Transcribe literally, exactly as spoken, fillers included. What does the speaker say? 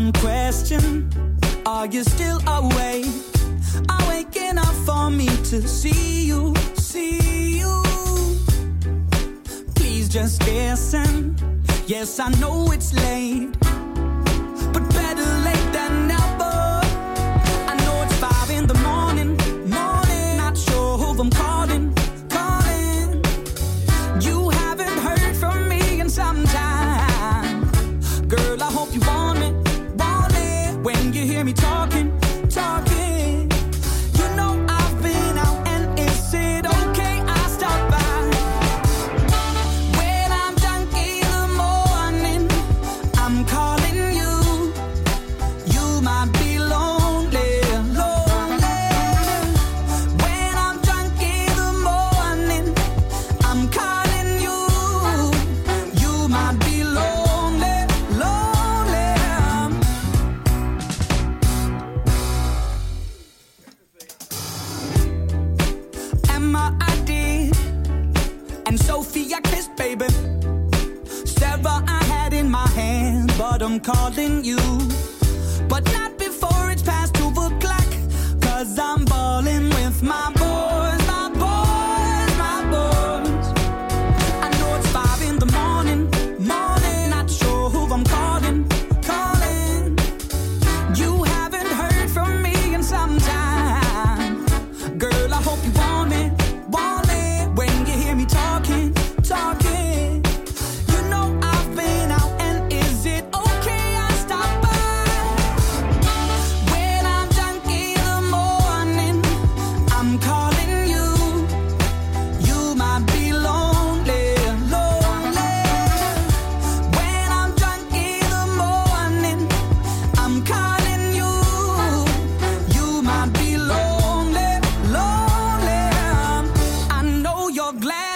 One question, are you still awake? Are waking up for me to see you, see you? Please just listen. Yes, I know it's late, but better late than never. I know it's five in the morning, morning. Not sure who I'm calling, calling. You haven't heard from me in some time. Girl, I hope you want it, want it. When you hear me talking, talking. You know I've been out, and is it okay I stop by? When I'm drunk in the morning, I'm calling you. You might be lonely, lonely. When I'm drunk in the morning, I'm calling you. You might be lonely, lonely. Emma, I did, and Sophie, I kissed, baby. Sarah, I had in my hand, but I'm calling you. But not before it's past two o'clock, cause I'm balling with my boys, my boys, my boys. I know it's five in the morning, morning. Not sure who I'm calling, calling. You haven't heard from me in some time. Girl, I hope you want it, want it. When you hear me talking, talking. You know I've been out, and is it okay I stop by? When I'm drunk in the morning, I'm calling you. You might be lonely, lonely. When I'm drunk in the morning, I'm calling you. You might be lonely, lonely. I know you're glad